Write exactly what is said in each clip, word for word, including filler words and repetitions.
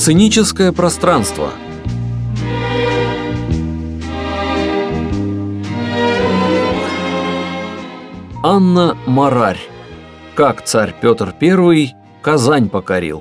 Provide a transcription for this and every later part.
Сценическое пространство. Анна Марарь. Как царь Петр Первый Казань покорил.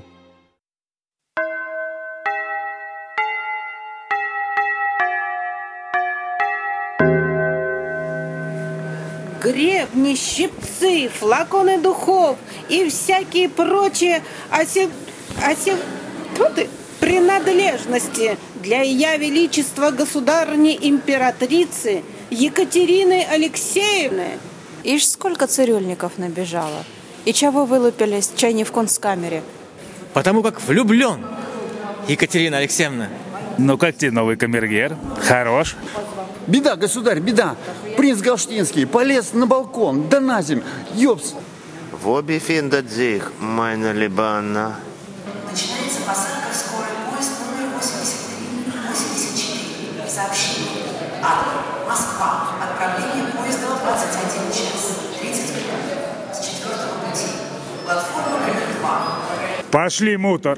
Гребни, щипцы, флаконы духов и всякие прочие осев... осев... Тьфу ты, принадлежности для Ея Величества государыни императрицы Екатерины Алексеевны. Ишь, сколько цирюльников набежало. И чего вылупились, чай не в концкамере? Потому как влюблен, Екатерина Алексеевна. Ну как тебе новый камергер? Хорош? Беда, государь, беда. Принц Галштинский полез на балкон, да на земь. Ёпс. Wo befindet sich meine Liebana? Начинается посадка в скорый поезд номер восемьдесят три восемьдесят четыре. Сообщение. Адлер, Москва. Отправление поезда в двадцать один час тридцать минут. С четвертого пути. Платформа номер два. Пошли, мутор.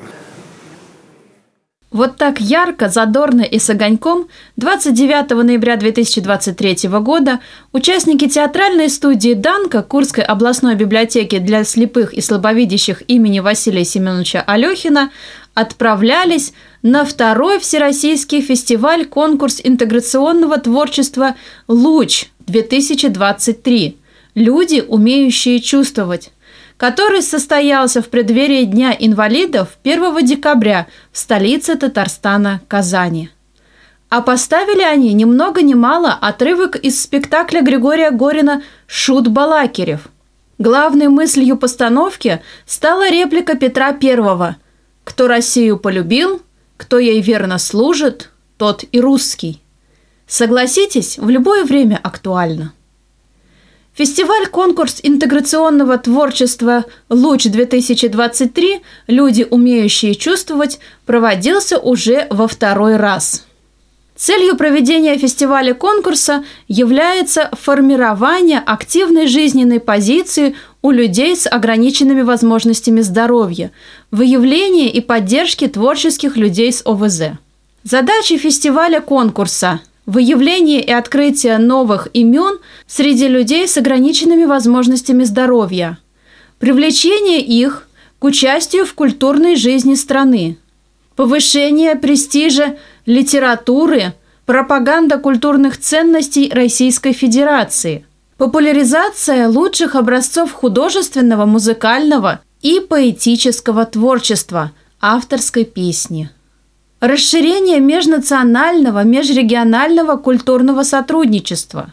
Вот так ярко, задорно и с огоньком двадцать девятого ноября две тысячи двадцать третьего года участники театральной студии «Данка» Курской областной библиотеки для слепых и слабовидящих имени Василия Семеновича Алехина отправлялись на второй всероссийский фестиваль-конкурс интеграционного творчества «Луч-две тысячи двадцать три. Люди, умеющие чувствовать», который состоялся в преддверии Дня инвалидов первого декабря в столице Татарстана Казани. А поставили они ни много ни мало отрывок из спектакля Григория Горина «Шут Балакирев». Главной мыслью постановки стала реплика Петра Первого: «Кто Россию полюбил, кто ей верно служит, тот и русский». Согласитесь, в любое время актуально. Фестиваль-конкурс интеграционного творчества «Луч-две тысячи двадцать три. Люди, умеющие чувствовать» проводился уже во второй раз. Целью проведения фестиваля-конкурса является формирование активной жизненной позиции у людей с ограниченными возможностями здоровья, выявление и поддержки творческих людей с о вэ зэ. Задачи фестиваля-конкурса – выявление и открытие новых имен среди людей с ограниченными возможностями здоровья, привлечение их к участию в культурной жизни страны, повышение престижа литературы, пропаганда культурных ценностей Российской Федерации, популяризация лучших образцов художественного, музыкального и поэтического творчества, авторской песни. Расширение межнационального, межрегионального культурного сотрудничества.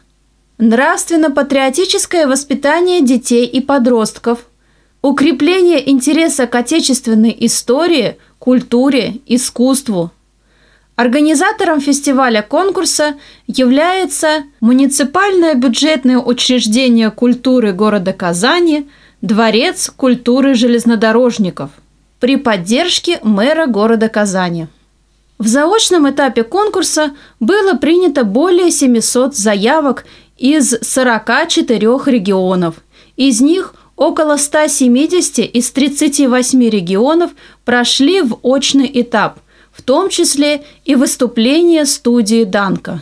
Нравственно-патриотическое воспитание детей и подростков. Укрепление интереса к отечественной истории, культуре, искусству. Организатором фестиваля-конкурса является муниципальное бюджетное учреждение культуры города Казани «Дворец культуры железнодорожников» при поддержке мэра города Казани. В заочном этапе конкурса было принято более семисот заявок из сорока четырёх регионов. Из них около ста семидесяти из тридцати восьми регионов прошли в очный этап, в том числе и выступления студии «Данка».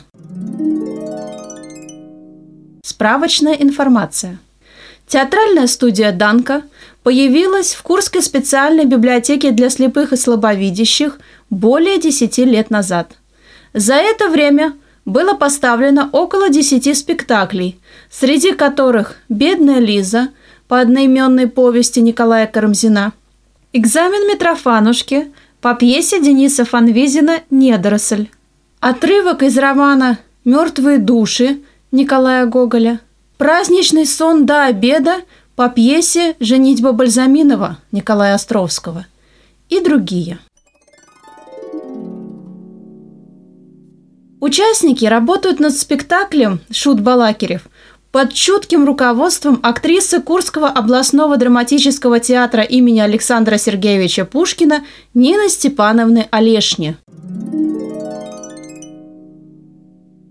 Справочная информация. Театральная студия «Данка» появилась в Курской специальной библиотеке для слепых и слабовидящих более десяти лет назад. За это время было поставлено около десяти спектаклей, среди которых «Бедная Лиза» по одноименной повести Николая Карамзина, «Экзамен Митрофанушки» по пьесе Дениса Фанвизина «Недоросль», отрывок из романа «Мертвые души» Николая Гоголя, «Праздничный сон до обеда» по пьесе «Женитьба Бальзаминова» Николая Островского и другие. Участники работают над спектаклем «Шут Балакирев» под чутким руководством актрисы Курского областного драматического театра имени Александра Сергеевича Пушкина Нины Степановны Олешни.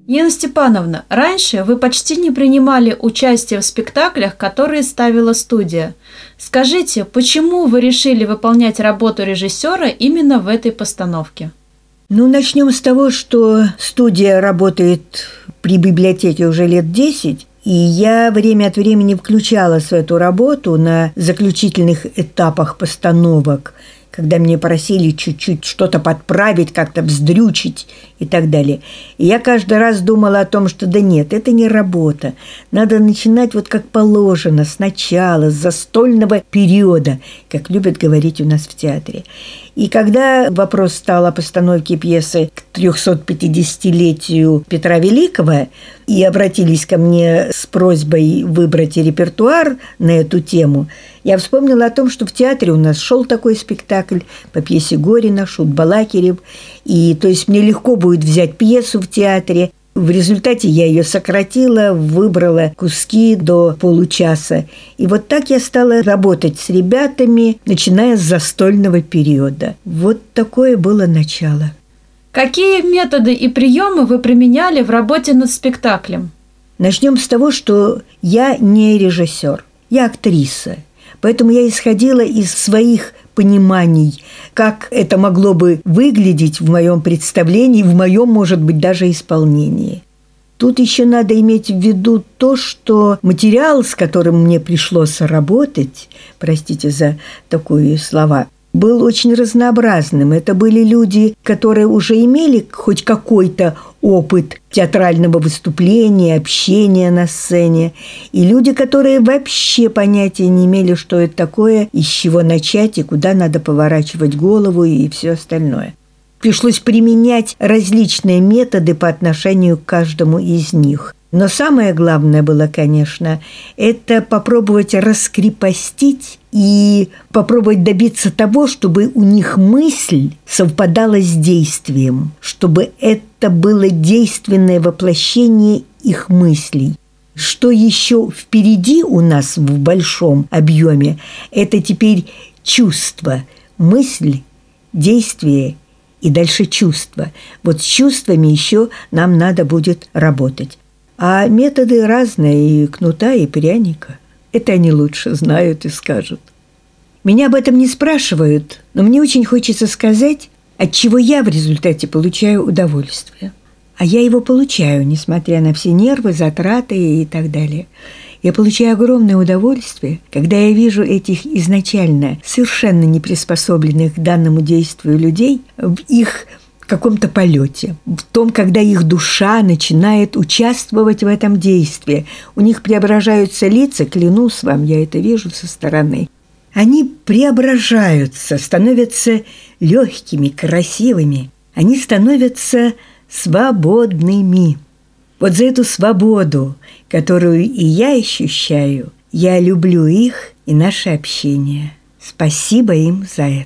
Нина Степановна, раньше вы почти не принимали участие в спектаклях, которые ставила студия. Скажите, почему вы решили выполнять работу режиссера именно в этой постановке? Ну, начнем с того, что студия работает при библиотеке уже лет десять, и я время от времени включалась в эту работу на заключительных этапах постановок, когда мне просили чуть-чуть что-то подправить, как-то вздрючить и так далее. И я каждый раз думала о том, что да нет, это не работа. Надо начинать вот как положено, сначала, с застольного периода, как любят говорить у нас в театре. И когда вопрос стал о постановке пьесы к трехсот-пятидесятилетию Петра Великого и обратились ко мне с просьбой выбрать репертуар на эту тему, я вспомнила о том, что в театре у нас шел такой спектакль по пьесе Горина «Шут Балакирев». И то есть мне легко будет взять пьесу в театре. В результате я ее сократила, выбрала куски до получаса. И вот так я стала работать с ребятами, начиная с застольного периода. Вот такое было начало. Какие методы и приемы вы применяли в работе над спектаклем? Начнем с того, что я не режиссер, я актриса. Поэтому я исходила из своих пониманий, как это могло бы выглядеть в моем представлении, в моем, может быть, даже исполнении. Тут еще надо иметь в виду то, что материал, с которым мне пришлось работать, простите за такие слова, был очень разнообразным. Это были люди, которые уже имели хоть какой-то опыт театрального выступления, общения на сцене, и люди, которые вообще понятия не имели, что это такое, и с чего начать, и куда надо поворачивать голову, и все остальное. Пришлось применять различные методы по отношению к каждому из них. Но самое главное было, конечно, это попробовать раскрепостить и попробовать добиться того, чтобы у них мысль совпадала с действием, чтобы это было действенное воплощение их мыслей. Что еще впереди у нас в большом объеме, это теперь чувство, мысль, действие и дальше чувство. Вот с чувствами еще нам надо будет работать. А методы разные, и кнута, и пряника. Это они лучше знают и скажут. Меня об этом не спрашивают, но мне очень хочется сказать, от чего я в результате получаю удовольствие. А я его получаю, несмотря на все нервы, затраты и так далее. Я получаю огромное удовольствие, когда я вижу этих изначально совершенно не приспособленных к данному действию людей в их каком-то полете, в том, когда их душа начинает участвовать в этом действии. У них преображаются лица, клянусь вам, я это вижу со стороны. Они преображаются, становятся легкими, красивыми. Они становятся свободными. Вот за эту свободу, которую и я ощущаю, я люблю их и наше общение. Спасибо им за это.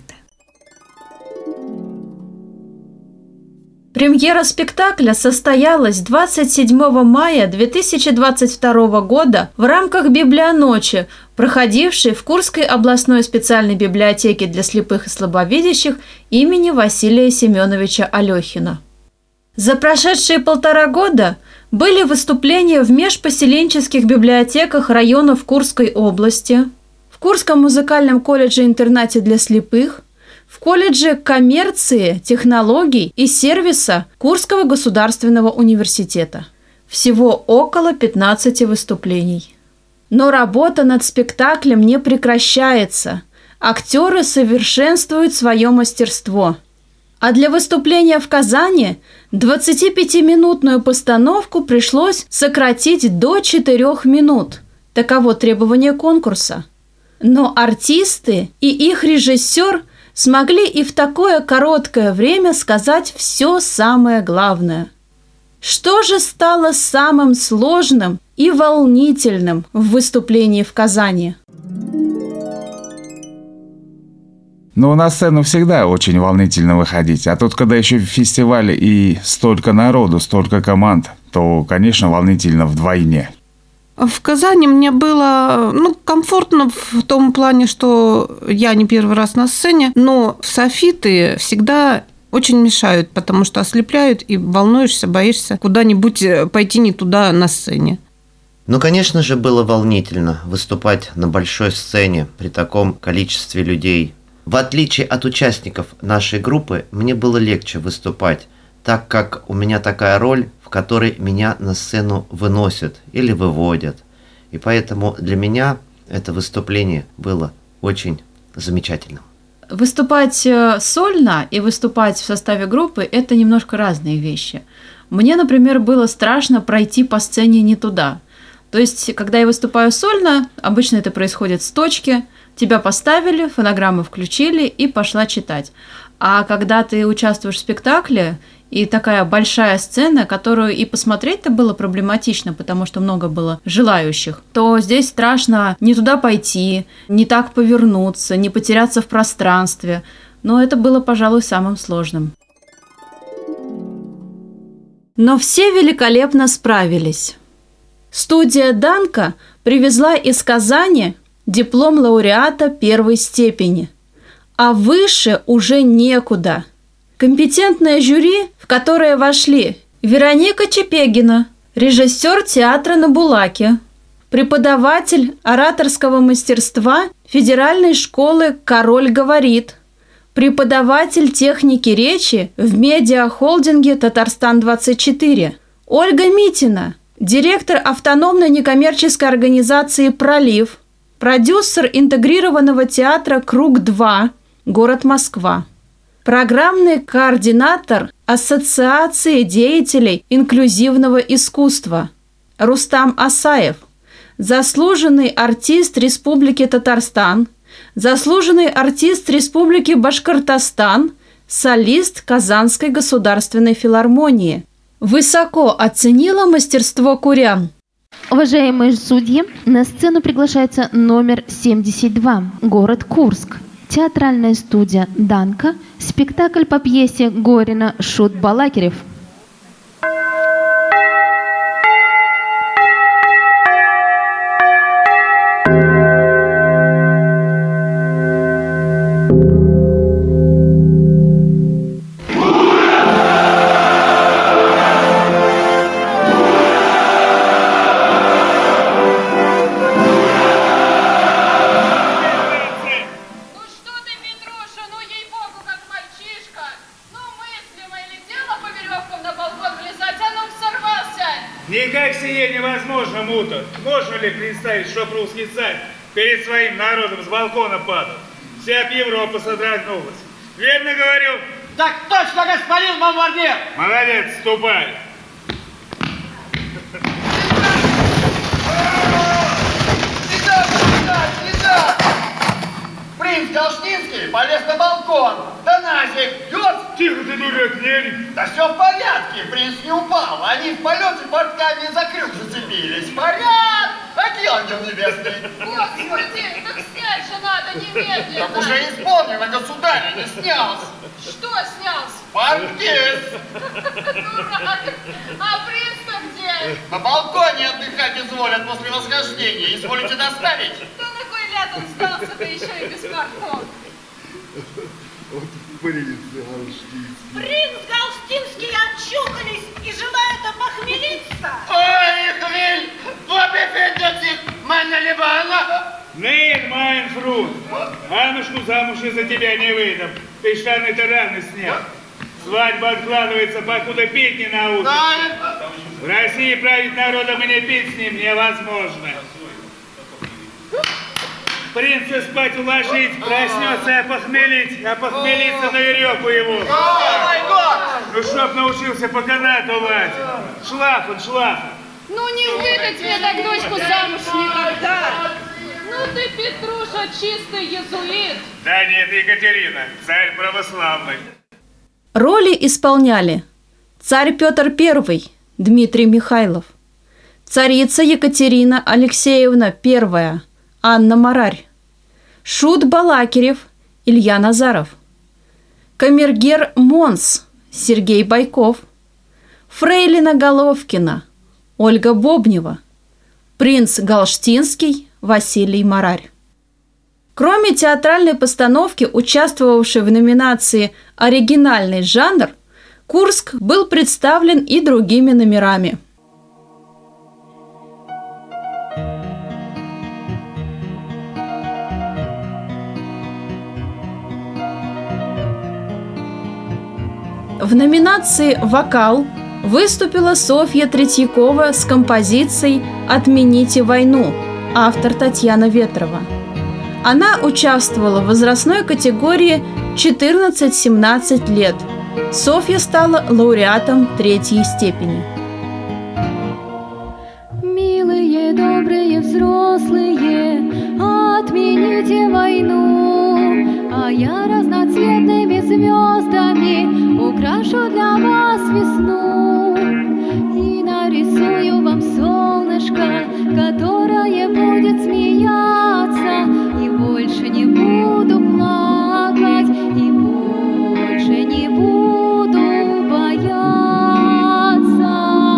Премьера спектакля состоялась двадцать седьмого мая две тысячи двадцать второго года в рамках «Библионочи», проходившей в Курской областной специальной библиотеке для слепых и слабовидящих имени Василия Семеновича Алехина. За прошедшие полтора года были выступления в межпоселенческих библиотеках районов Курской области, в Курском музыкальном колледже-интернате для слепых, в колледже коммерции, технологий и сервиса Курского государственного университета. Всего около пятнадцати выступлений. Но работа над спектаклем не прекращается. Актеры совершенствуют свое мастерство. А для выступления в Казани двадцатипятиминутную постановку пришлось сократить до четырёх минут. Таково требование конкурса. Но артисты и их режиссер смогли и в такое короткое время сказать все самое главное. Что же стало самым сложным и волнительным в выступлении в Казани? Ну, на сцену всегда очень волнительно выходить. А тут, когда еще фестиваль и столько народу, столько команд, то, конечно, волнительно вдвойне. В Казани мне было ну, комфортно в том плане, что я не первый раз на сцене, но софиты всегда очень мешают, потому что ослепляют и волнуешься, боишься куда-нибудь пойти не туда на сцене. Ну, конечно же, было волнительно выступать на большой сцене при таком количестве людей. В отличие от участников нашей группы, мне было легче выступать, так как у меня такая роль, в которой меня на сцену выносят или выводят. И поэтому для меня это выступление было очень замечательным. Выступать сольно и выступать в составе группы – это немножко разные вещи. Мне, например, было страшно пройти по сцене не туда. То есть, когда я выступаю сольно, обычно это происходит с точки, тебя поставили, фонограммы включили и пошла читать. А когда ты участвуешь в спектакле, и такая большая сцена, которую и посмотреть-то было проблематично, потому что много было желающих, то здесь страшно не туда пойти, не так повернуться, не потеряться в пространстве. Но это было, пожалуй, самым сложным. Но все великолепно справились. Студия «Данка» привезла из Казани диплом лауреата первой степени, а выше уже некуда. Компетентное жюри, в которое вошли Вероника Чепегина, режиссер театра на Булаке, преподаватель ораторского мастерства Федеральной школы «Король говорит», преподаватель техники речи в медиахолдинге «Татарстан двадцать четыре», Ольга Митина, директор автономной некоммерческой организации «Пролив», продюсер интегрированного театра «Круг-два», город Москва, программный координатор Ассоциации деятелей инклюзивного искусства Рустам Асаев, заслуженный артист Республики Татарстан, заслуженный артист Республики Башкортостан, солист Казанской государственной филармонии. Высоко оценила мастерство курян. Уважаемые судьи, на сцену приглашается номер семьдесят два, город Курск. Театральная студия «Данка», спектакль по пьесе Горина «Шут Балакирев». Никак сие невозможно, Мута. Можно ли представить, чтоб русский царь перед своим народом с балкона падал? Вся Европа содрогнулась. Верно говорю? Так точно, господин бомбардир! Молодец, ступай. Итак, итак, итак! Принц Галштинский полез на балкон. Да нафиг, бьет! Тихо ты, дурак, не... Да все в порядке, принц не упал. Они в полете портками за крюк зацепились. Поряд! Какие ангел небесный! Господи, так снять же надо немедленно! Так уже исполнено, государь, не снялся. Что снялся? Паркиз! Дурак! А принц-то где? На балконе отдыхать изволят после восхождения. Изволите доставить? Да на кой ляд он сдался-то еще и без портов? Вот принц Галштинский. Принц Галштинский очухались и желают опохмелиться. Ой, хрень! Бобби Фендерсик, Манна Либана! Нейн, майн фрут. Анушку замуж из-за тебя не выдам. Ты штаны-то рано снял. Свадьба откладывается, покуда пить не научишься. Да. В России править народом и не пить с ним невозможно. Принца спать уложить, проснется и опохмелить, опохмелиться на веревку его. Ну, чтоб научился по канату лазить. Шлаф он, шлаф. Ну не выдать мне так дочку замуж никогда. Ну ты, Петруша, чистый езуит. Да нет, Екатерина, царь православный. Роли исполняли царь Петр Первый, Дмитрий Михайлов, царица Екатерина Алексеевна Первая, Анна Марарь, Шут Балакирев, Илья Назаров, камергер Монс, Сергей Байков, фрейлина Головкина, Ольга Бобнева, принц Галштинский, Василий Марарь. Кроме театральной постановки, участвовавшей в номинации оригинальный жанр, Курск был представлен и другими номерами. В номинации «Вокал» выступила Софья Третьякова с композицией «Отмените войну», автор Татьяна Ветрова. Она участвовала в возрастной категории четырнадцать-семнадцать лет. Софья стала лауреатом третьей степени. Милые, добрые взрослые, отмените войну, а я разноцветными звездами украшу для вас весну и нарисую вам солнышко, которое будет смеяться, и больше не буду плакать, и больше не буду бояться.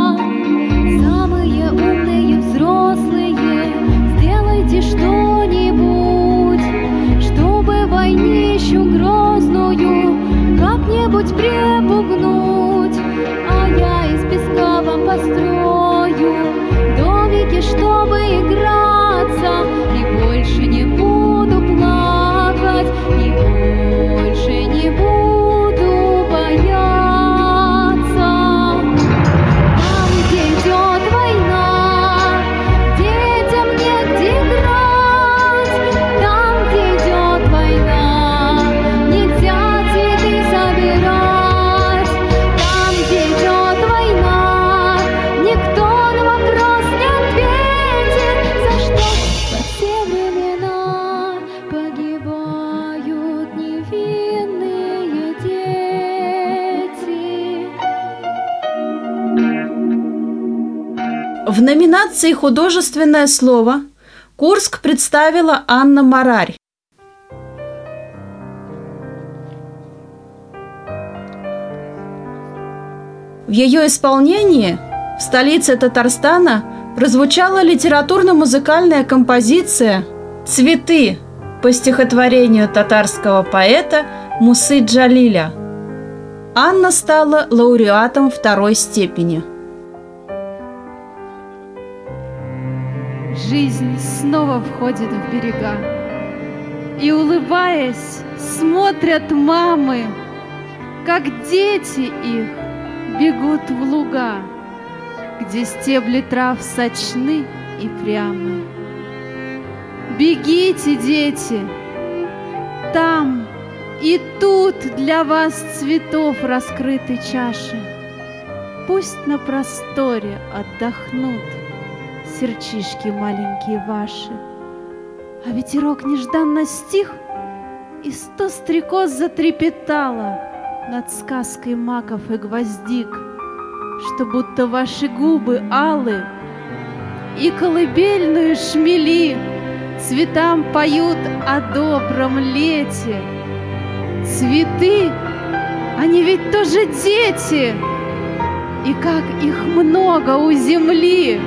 Самые умные взрослые, сделайте что-нибудь, чтобы войнищу грозную как-нибудь припугнуть, а я из песка вам построю домики, чтобы играться, и больше не буду плакать, и больше не буду бояться. Там, где идет война, детям негде играть, там, где идет война, нельзя цветы собирать, там, где идет война, никто на вопрос не ответит, за что во все времена погибают невинные дети. В номинации «Художественное слово» Курск представила Анна Марарь. В ее исполнении в столице Татарстана прозвучала литературно-музыкальная композиция «Цветы» по стихотворению татарского поэта Мусы Джалиля. Анна стала лауреатом второй степени. Жизнь снова входит в берега, и, улыбаясь, смотрят мамы, как дети их бегут в луга, где стебли трав сочны и прямы. Бегите, дети, там и тут для вас цветов раскрыты чаши. Пусть на просторе отдохнут сердчишки маленькие ваши. А ветерок нежданно стих, и сто стрекоз затрепетало над сказкой маков и гвоздик, что будто ваши губы алы и колыбельную шмели цветам поют о добром лете. Цветы, они ведь тоже дети, и как их много у земли.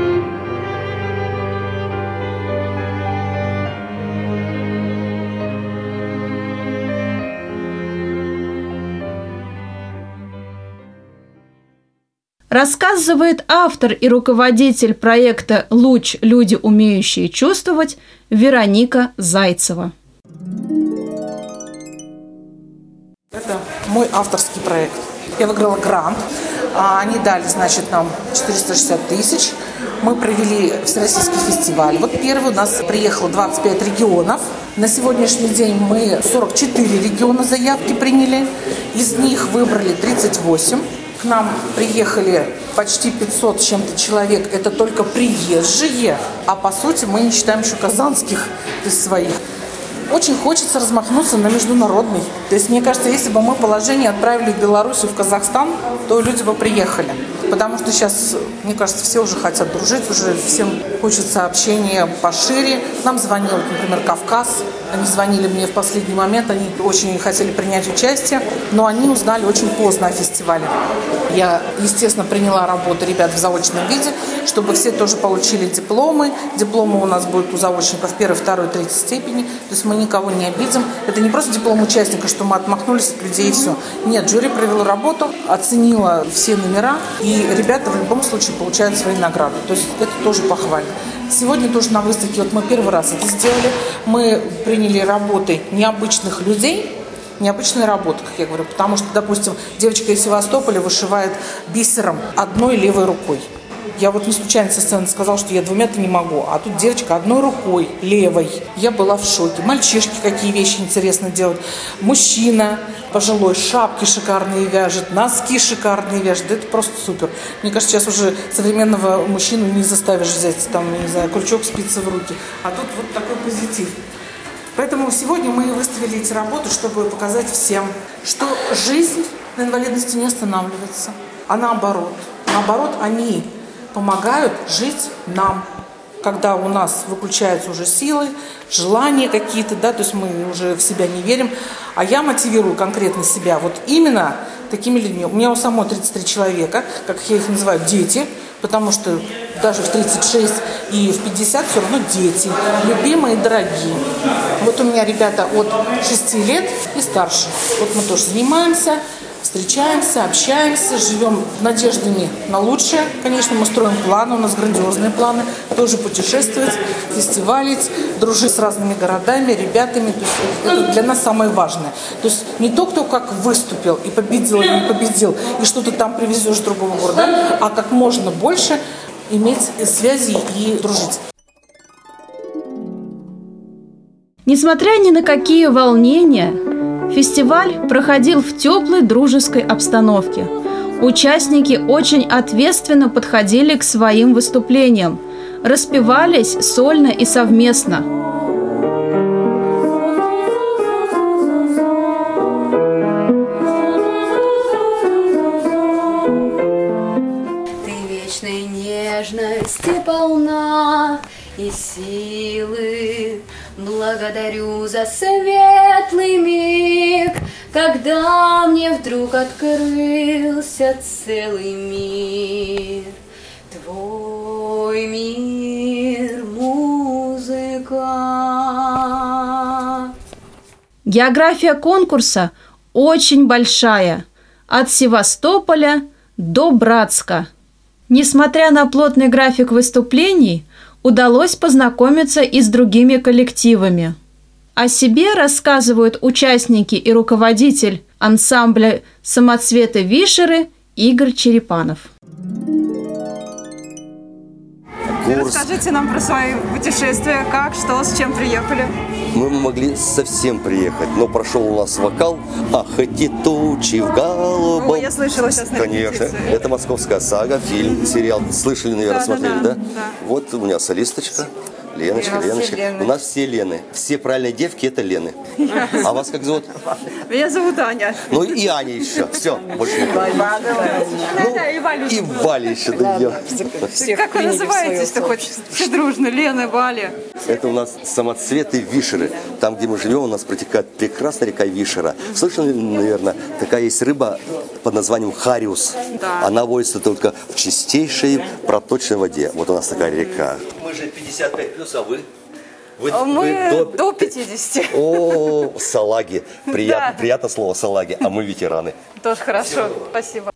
Рассказывает автор и руководитель проекта «Луч. Люди, умеющие чувствовать» Вероника Зайцева. Это мой авторский проект. Я выиграла грант. Они дали, значит, нам четыреста шестьдесят тысяч. Мы провели всероссийский фестиваль. Вот первый у нас приехало двадцать пять регионов. На сегодняшний день мы сорок четыре региона заявки приняли. Из них выбрали тридцать восемь. К нам приехали почти пятьсот с чем-то человек. Это только приезжие. А по сути мы не считаем еще казанских из своих. Очень хочется размахнуться на международный. То есть, мне кажется, если бы мы положение отправили в Белоруссию, в Казахстан, то люди бы приехали. Потому что сейчас, мне кажется, все уже хотят дружить, уже всем хочется общения пошире. Нам звонил, например, Кавказ. Они звонили мне в последний момент, они очень хотели принять участие, но они узнали очень поздно о фестивале. Я, естественно, приняла работу ребят в заочном виде, чтобы все тоже получили дипломы. Дипломы у нас будут у заочников первой, второй, третьей степени. То есть мы никого не обидим. Это не просто диплом участника, что мы отмахнулись от людей и все. Нет, жюри провело работу, оценило все номера, и ребята в любом случае получают свои награды. То есть это тоже похвально. Сегодня тоже на выставке, вот мы первый раз это сделали, мы приняли работы необычных людей, необычная работа, как я говорю, потому что, допустим, девочка из Севастополя вышивает бисером одной левой рукой. Я вот не случайно со сцены сказала, что я двумя-то не могу, а тут девочка одной рукой, левой. Я была в шоке. Мальчишки какие вещи интересно делают. Мужчина пожилой, шапки шикарные вяжет, носки шикарные вяжет. Это просто супер. Мне кажется, сейчас уже современного мужчину не заставишь взять там, не знаю, крючок, спицы в руки. А тут вот такой позитив. Поэтому сегодня мы выставили эти работы, чтобы показать всем, что жизнь на инвалидности не останавливается, а наоборот. Наоборот, они помогают жить нам, когда у нас выключаются уже силы, желания какие-то, да, то есть мы уже в себя не верим. А я мотивирую конкретно себя вот именно такими людьми. У меня у самой тридцать три человека, как я их называю, дети, потому что даже в тридцать шесть и в пятьдесят все равно дети, любимые, дорогие. Вот у меня ребята от шести лет и старше. Вот мы тоже занимаемся, встречаемся, общаемся, живем надеждами на лучшее. Конечно, мы строим планы, у нас грандиозные планы, тоже путешествовать, фестивалить, дружить с разными городами, ребятами. То есть это для нас самое важное. То есть не то, кто как выступил и победил или не победил, и что ты там привезешь с другого города, а как можно больше иметь связи и дружить. Несмотря ни на какие волнения, фестиваль проходил в теплой дружеской обстановке. Участники очень ответственно подходили к своим выступлениям, распевались сольно и совместно. Ты вечной нежности полна и силы. Благодарю за светлый миг, когда мне вдруг открылся целый мир. Твой мир, музыка. География конкурса очень большая, от Севастополя до Братска. Несмотря на плотный график выступлений, удалось познакомиться и с другими коллективами. О себе рассказывают участники и руководитель ансамбля «Самоцветы Вишеры» Игорь Черепанов. Расскажите нам про свои путешествия, как, что, с чем приехали. Мы могли совсем приехать, но прошел у нас вокал «Ах, эти тучи в голубом». О, я слышала сейчас на Конечно, репетиции. это «Московская сага», фильм, сериал. Слышали, наверное, Да, смотрели, да, да? да, да. Вот у меня солисточка. Леночка, У нас Леночка. все Лены. У нас все Лены. Все правильные девки – это Лены. А вас как зовут? Меня зовут Аня. Ну и Аня еще. Все, больше никого. Ну, и Валю. И Валя еще дойдем. Как вы называетесь-то хоть? Все дружно. Лена, Валя. Это у нас самоцветы Вишеры. Там, где мы живем, у нас протекает прекрасная река Вишера. Слышали, наверное, такая есть рыба под названием хариус. Да. Она водится только в чистейшей проточной воде. Вот у нас такая река. Мы же пятьдесят пять плюс, а вы? Вы, Мы вы до... до пятидесяти. О, салаги. Приятно, Да. приятно слово салаги, а мы ветераны. Тоже хорошо. Спасибо.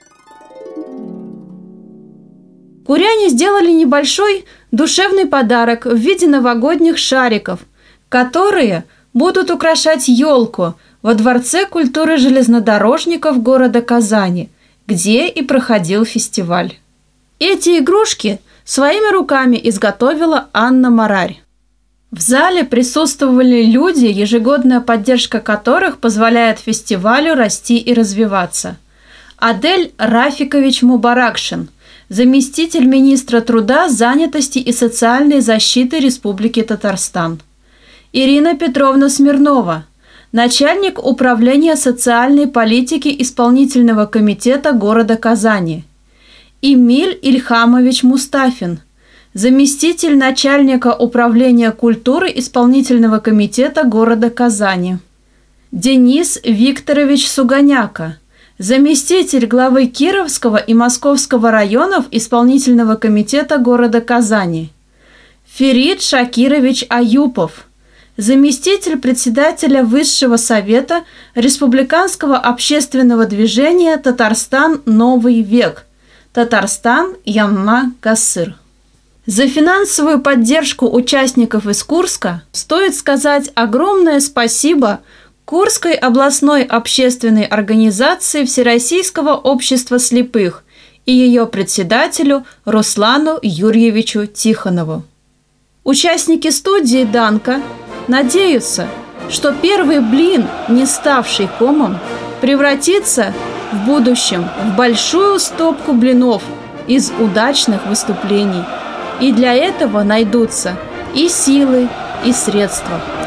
Куряне сделали небольшой душевный подарок в виде новогодних шариков, которые будут украшать елку во Дворце культуры железнодорожников города Казани, где и проходил фестиваль. Эти игрушки своими руками изготовила Анна Марарь. В зале присутствовали люди, ежегодная поддержка которых позволяет фестивалю расти и развиваться. Адель Рафикович Мубаракшин, заместитель министра труда, занятости и социальной защиты Республики Татарстан. Ирина Петровна Смирнова, начальник управления социальной политики исполнительного комитета города Казани. Эмиль Ильхамович Мустафин, заместитель начальника управления культуры исполнительного комитета города Казани. Денис Викторович Суганяка, заместитель главы Кировского и Московского районов исполнительного комитета города Казани, Ферид Шакирович Аюпов, заместитель председателя Высшего совета Республиканского общественного движения «Татарстан. Новый век», Татарстан Янма Касыр. За финансовую поддержку участников из Курска стоит сказать огромное спасибо Курской областной общественной организации Всероссийского общества слепых и ее председателю Руслану Юрьевичу Тихонову. Участники студии «Данка» надеются, что первый блин, не ставший комом, превратится в будущем в большую стопку блинов из удачных выступлений. И для этого найдутся и силы, и средства.